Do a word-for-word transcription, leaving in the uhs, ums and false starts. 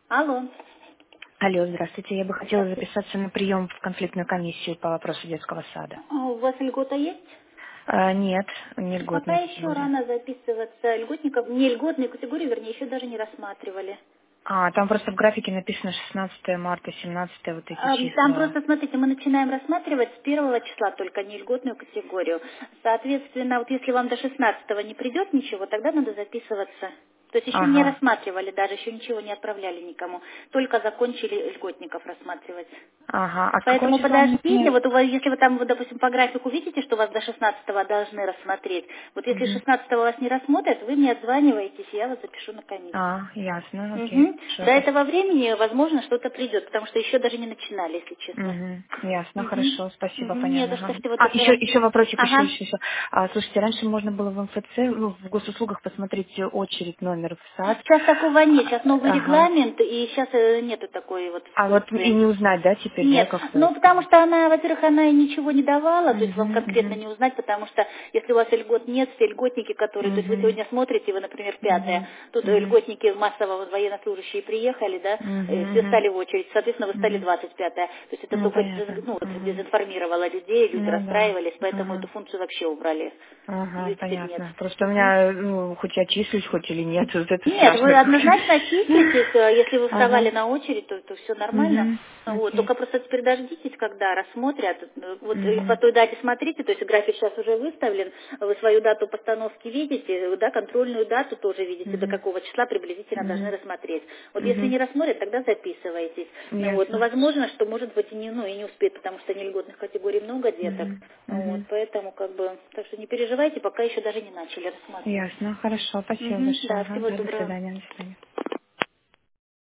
Алло. Алло, здравствуйте. Я бы хотела записаться на прием в конфликтную комиссию по вопросу детского сада. А у вас льгота есть? А, нет, не Пока льготная еще категория. рано записываться. Льготников, не льготные категории, вернее, еще даже не рассматривали. А, там просто в графике написано шестнадцатое марта, семнадцатое вот эти А, Там числа. просто, смотрите, мы начинаем рассматривать с первого числа только не льготную категорию. Соответственно, вот если вам до шестнадцатого не придет ничего, тогда надо записываться. То есть еще не Ага, рассматривали даже, еще ничего не отправляли никому. Только закончили льготников рассматривать. ага. А с какого Поэтому числа подождите, мне... вот у вас, если вы там, вот, допустим, по графику видите, что вас до шестнадцатого должны рассмотреть, вот если Мгм. шестнадцатого вас не рассмотрят, вы мне отзваниваетесь, и я вас запишу на комиссию. А, ясно, окей. Мгм. Хорошо, До спасибо. этого времени, возможно, что-то придет, потому что еще даже не начинали, если честно. Угу, ясно, Угу. хорошо, спасибо, Угу. Не понятно. за что, Ага. всего А, еще, доброго. еще вопросик, еще, Ага. еще, еще. А, слушайте, раньше можно было в МФЦ, ну, в госуслугах посмотреть очередь, номер в сад. Сейчас такого нет, сейчас А, новый ага. регламент, и сейчас э, нету такой вот А вот и функции. не узнать, да, теперь, да, Нет, как-то ну вот потому сказать. что она, во-первых, она и ничего не давала, то есть вам Угу, конкретно угу, не узнать, потому что если у вас льгот нет, все льготники, которые, то есть вы угу, сегодня смотрите, вы, например, пятое, угу, тут э, угу, льготники массово вот военнослужащие приехали, да, э, все угу, стали в очередь, соответственно, вы стали угу. двадцать пятое, то есть это Ну, только дез- понятно. ну, вот, Угу. дезинформировало людей, люди Ну, да. расстраивались, поэтому эту Ага. функцию вообще убрали, ее Ага, теперь нет. понятно. Просто у Мгм. меня, ну, хоть я числюсь, хоть или нет, вот это Нет, вы страшно как-то. однозначно числитесь, э, если вы вставали Ага. на очередь, то, все нормально. Угу. Вот, Окей. только просто теперь дождитесь, когда рассмотрят. Э, Вот э, по Угу. той дате смотрите, то есть график сейчас уже выставлен, вы свою дату постановки видите, э, да, контрольную дату тоже видите, до Угу. какого числа приблизительно должны Угу. рассмотреть. Вот если Угу. не рассмотрят, тогда записывайтесь. Ну, вот, но Ясно. возможно, что может быть и не, ну, и не успеет, потому что нельготных категорий много деток. Угу. Вот, Угу. поэтому как бы, так что не переживайте, пока еще даже не начали рассматривать. Ясно. Хорошо. Спасибо Мгм, большое. да, Ага. всего До доброго. свидания. До свидания.